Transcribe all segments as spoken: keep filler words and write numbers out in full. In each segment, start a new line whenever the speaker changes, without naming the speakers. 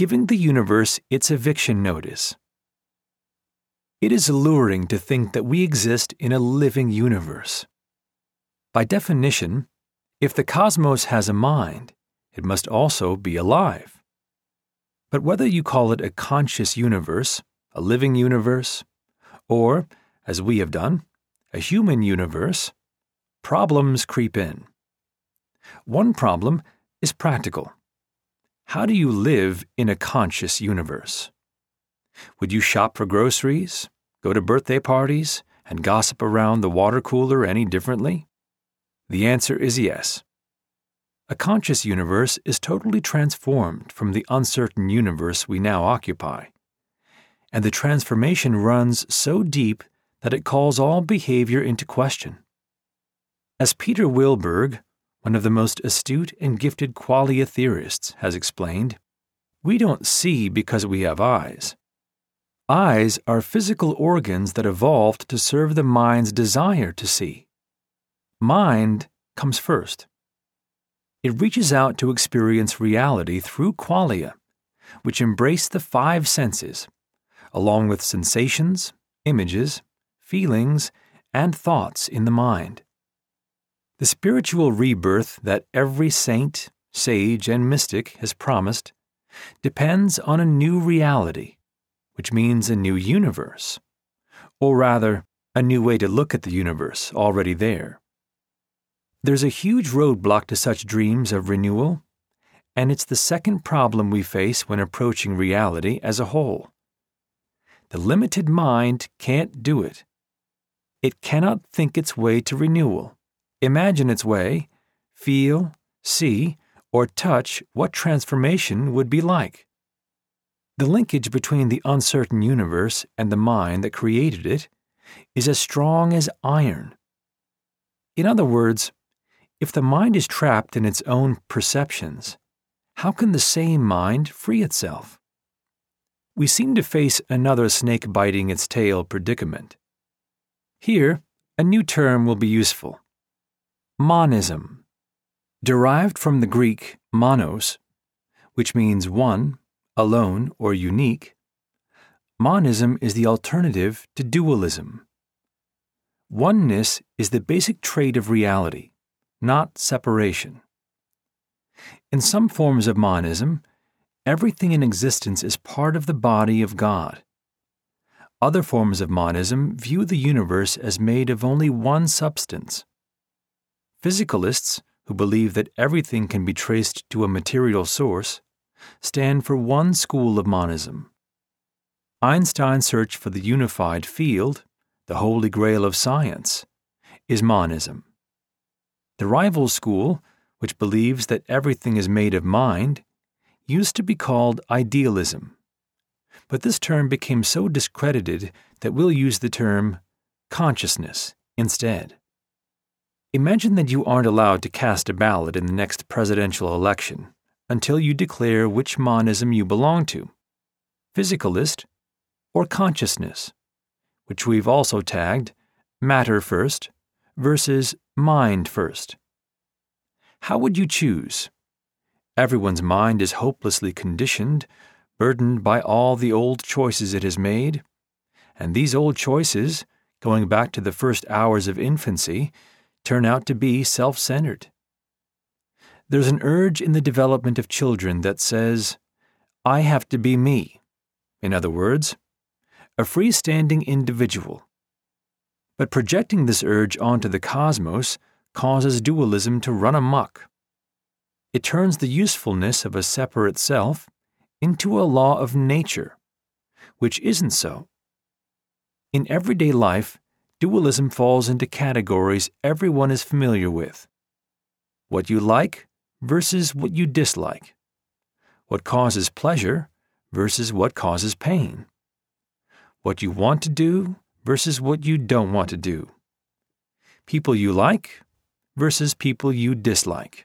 giving the universe its eviction notice. It is alluring to think that we exist in a living universe. By definition, if the cosmos has a mind, it must also be alive. But whether you call it a conscious universe, a living universe, or, as we have done, a human universe, problems creep in. One problem is practical. How do you live in a conscious universe? Would you shop for groceries, go to birthday parties, and gossip around the water cooler any differently? The answer is yes. A conscious universe is totally transformed from the uncertain universe we now occupy, and the transformation runs so deep that it calls all behavior into question. As Peter Wilberg, one of the most astute and gifted qualia theorists, has explained, we don't see because we have eyes. Eyes are physical organs that evolved to serve the mind's desire to see. Mind comes first. It reaches out to experience reality through qualia, which embrace the five senses, along with sensations, images, feelings, and thoughts in the mind. The spiritual rebirth that every saint, sage, and mystic has promised depends on a new reality, which means a new universe, or rather, a new way to look at the universe already there. There's a huge roadblock to such dreams of renewal, and it's the second problem we face when approaching reality as a whole. The limited mind can't do it. It cannot think its way to renewal, imagine its way, feel, see, or touch what transformation would be like. The linkage between the uncertain universe and the mind that created it is as strong as iron. In other words, if the mind is trapped in its own perceptions, how can the same mind free itself? We seem to face another snake biting its tail predicament. Here, a new term will be useful. Monism. Derived from the Greek monos, which means one, alone, or unique, monism is the alternative to dualism. Oneness is the basic trait of reality, not separation. In some forms of monism, everything in existence is part of the body of God. Other forms of monism view the universe as made of only one substance. Physicalists, who believe that everything can be traced to a material source, stand for one school of monism. Einstein's search for the unified field, the holy grail of science, is monism. The rival school, which believes that everything is made of mind, used to be called idealism. But this term became so discredited that we'll use the term consciousness instead. Imagine that you aren't allowed to cast a ballot in the next presidential election until you declare which monism you belong to, physicalist or consciousness, which we've also tagged matter first versus mind first. How would you choose? Everyone's mind is hopelessly conditioned, burdened by all the old choices it has made, and these old choices, going back to the first hours of infancy, turn out to be self-centered. There's an urge in the development of children that says, I have to be me. In other words, a freestanding individual. But projecting this urge onto the cosmos causes dualism to run amok. It turns the usefulness of a separate self into a law of nature, which isn't so. In everyday life, dualism falls into categories everyone is familiar with. What you like versus what you dislike. What causes pleasure versus what causes pain. What you want to do versus what you don't want to do. People you like versus people you dislike.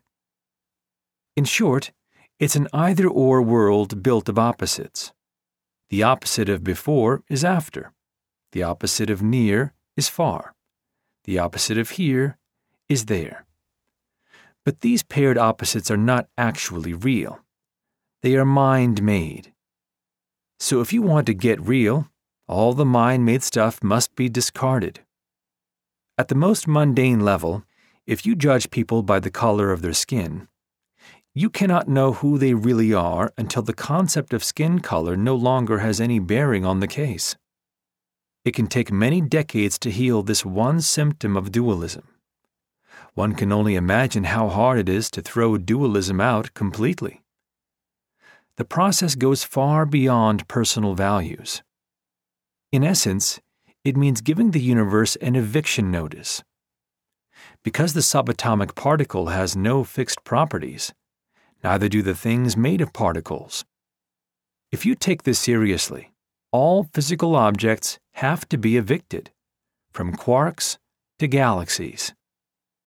In short, it's an either-or world built of opposites. The opposite of before is after. The opposite of near is far. The opposite of here is there. But these paired opposites are not actually real. They are mind-made. So if you want to get real, all the mind-made stuff must be discarded. At the most mundane level, if you judge people by the color of their skin, you cannot know who they really are until the concept of skin color no longer has any bearing on the case. It can take many decades to heal this one symptom of dualism. One can only imagine how hard it is to throw dualism out completely. The process goes far beyond personal values. In essence, it means giving the universe an eviction notice. Because the subatomic particle has no fixed properties, neither do the things made of particles. If you take this seriously, all physical objects have to be evicted, from quarks to galaxies.